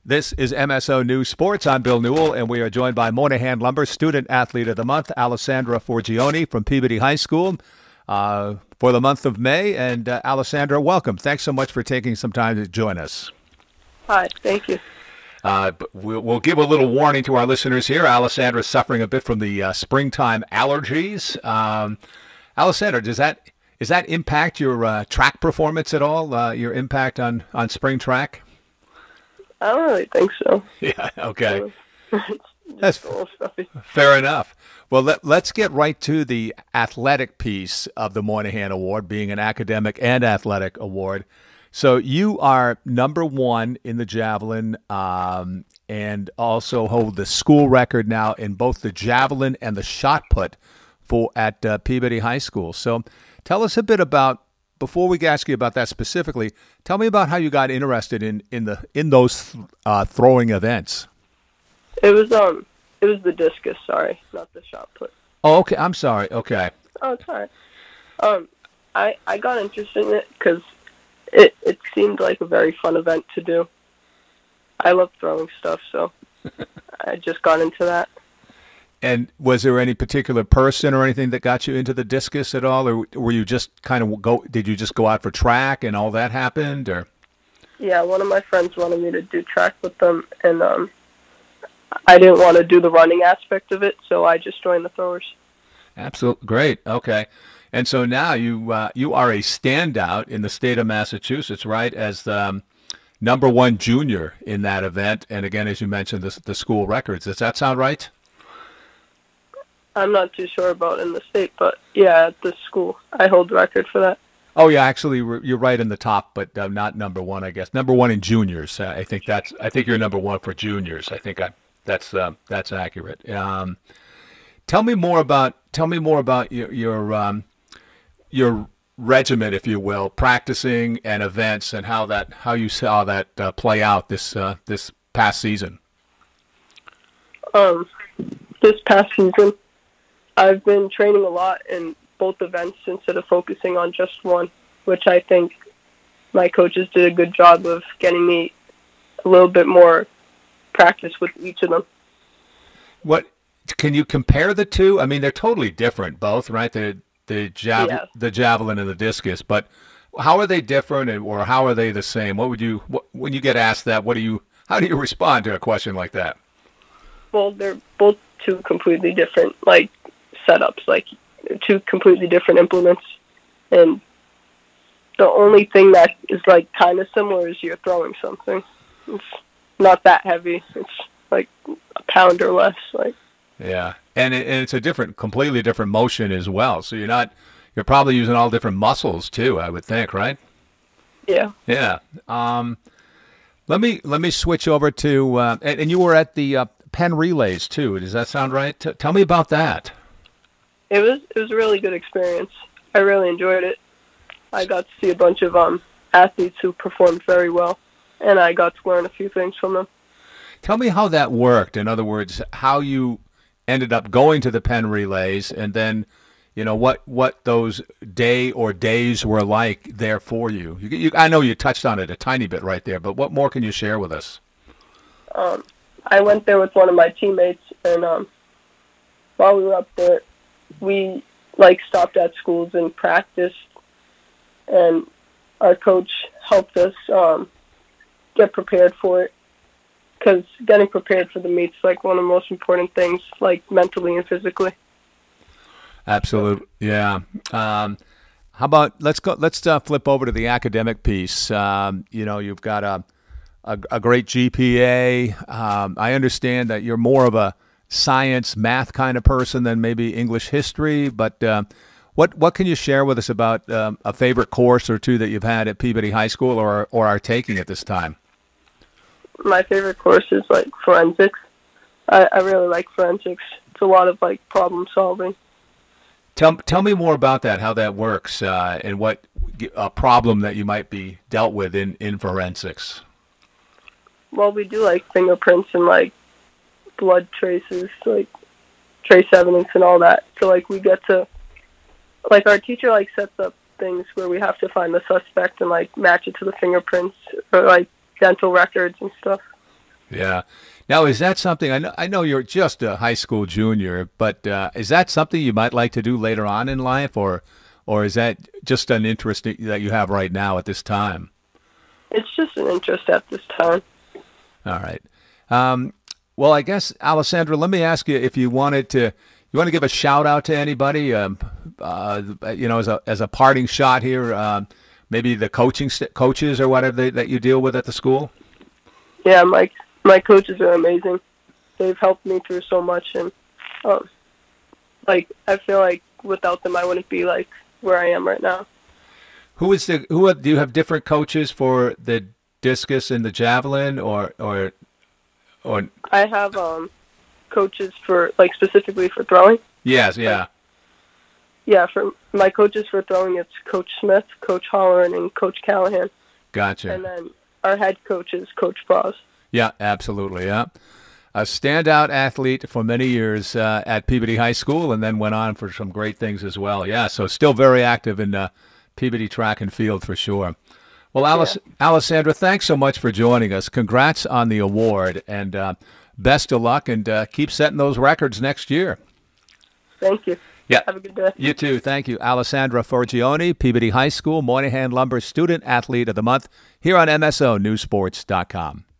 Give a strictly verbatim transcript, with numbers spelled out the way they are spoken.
This is M S O News Sports. I'm Bill Newell, and we are joined by Moynihan Lumber Student Athlete of the Month, Alessandra Forgione from Peabody High School, uh, for the month of May. And uh, Alessandra, welcome. Thanks so much for taking some time to join us. Hi, thank you. Uh, we'll, we'll give a little warning to our listeners here. Alessandra is suffering a bit from the uh, springtime allergies. Um, Alessandra, does that does that impact your uh, track performance at all? Uh, your impact on, on spring track? I don't really think so. Yeah, okay. That's fair enough. Well, let, let's get right to the athletic piece of the Moynihan Award, being an academic and athletic award. So you are number one in the javelin um, and also hold the school record now in both the javelin and the shot put for at uh, Peabody High School. So tell us a bit about, before we ask you about that specifically, tell me about how you got interested in, in the in those uh, throwing events. It was um it was the discus, sorry, not the shot put. Oh, okay. I'm sorry. Okay. Oh, it's all right. Um, I I got interested in it because it it seemed like a very fun event to do. I love throwing stuff, so I just got into that. And was there any particular person or anything that got you into the discus at all, or were you just kind of go? Did you just go out for track and all that happened, or? Yeah, one of my friends wanted me to do track with them, and um, I didn't want to do the running aspect of it, so I just joined the throwers. Absolutely great. Okay, and so now you uh, you are a standout in the state of Massachusetts, right? As the um, number one junior in that event, and again, as you mentioned, the the school records. Does that sound right? I'm not too sure about in the state, but yeah, at the school, I hold the record for that. Oh yeah, actually, you're right in the top, but uh, not number one, I guess. Number one in juniors. Uh, I think that's. I think you're number one for juniors. I think I, that's uh, that's accurate. Um, tell me more about. Tell me more about your your um, your regimen, if you will, practicing and events, and how that how you saw that uh, play out this uh, this past season. Um, this past season, I've been training a lot in both events instead of focusing on just one, which I think my coaches did a good job of getting me a little bit more practice with each of them. What can you compare the two? I mean, they're totally different, both, right? The the jav- yeah. the javelin and the discus, but how are they different, or how are they the same? What would you what, when you get asked that? What do you how do you respond to a question like that? Well, they're both two completely different, like, setups, like two completely different implements, and the only thing that is like kind of similar is you're throwing something. It's not that heavy. It's like a pound or less. Like yeah, and, it, and it's a different, completely different motion as well. So you're not, you're probably using all different muscles too, I would think, right? Yeah. Yeah. Um, let me let me switch over to uh, and, and you were at the uh, Penn Relays too. Does that sound right? T- tell me about that. It was it was a really good experience. I really enjoyed it. I got to see a bunch of um athletes who performed very well, and I got to learn a few things from them. Tell me how that worked. In other words, how you ended up going to the Penn Relays, and then, you know, what what those day or days were like there for you. You, you. I know you touched on it a tiny bit right there, but what more can you share with us? Um, I went there with one of my teammates, and um, while we were up there, we like stopped at schools and practiced, and our coach helped us um, get prepared for it, because getting prepared for the meet's like one of the most important things, like mentally and physically. Absolutely, yeah. Um, how about let's go? Let's uh, flip over to the academic piece. Um, you know, you've got a a, a great G P A. Um, I understand that you're more of a science, math kind of person than maybe English history, but uh, what what can you share with us about um, a favorite course or two that you've had at Peabody High School or or are taking at this time? My favorite course is like forensics. I, I really like forensics. It's a lot of like problem solving. Tell tell me more about that, how that works, uh, and what a problem that you might be dealt with in, in forensics. Well, we do like fingerprints and like blood traces, like trace evidence and all that. So like we get to, like our teacher like sets up things where we have to find the suspect and like match it to the fingerprints or like dental records and stuff. Yeah. Now, is that something, I know, I know you're just a high school junior, but uh, is that something you might like to do later on in life, or or is that just an interest that you have right now at this time? It's just an interest at this time. All right. Um, well, I guess, Alessandra, let me ask you if you wanted to, you want to give a shout out to anybody, um, uh, you know, as a as a parting shot here, uh, maybe the coaching st- coaches or whatever they, that you deal with at the school? Yeah, my my coaches are amazing. They've helped me through so much, and um, like I feel like without them, I wouldn't be like where I am right now. Who is the who are, do you have different coaches for the discus and the javelin, or or or? I have um coaches for like specifically for throwing. Yes, yeah. Yeah, for my coaches for throwing, it's Coach Smith, Coach Holleran, and Coach Callahan. Gotcha. And then our head coach is Coach Bras. Yeah, absolutely. Yeah, a standout athlete for many years uh, at Peabody High School, and then went on for some great things as well. Yeah, so still very active in uh, Peabody track and field for sure. Well, Alice, yeah. Alessandra, thanks so much for joining us. Congrats on the award, and uh, best of luck, and uh, keep setting those records next year. Thank you. Yeah. Have a good day. You too. Thank you. Alessandra Forgione, Peabody High School Moynihan Lumber Student Athlete of the Month, here on M S O News Sports dot com.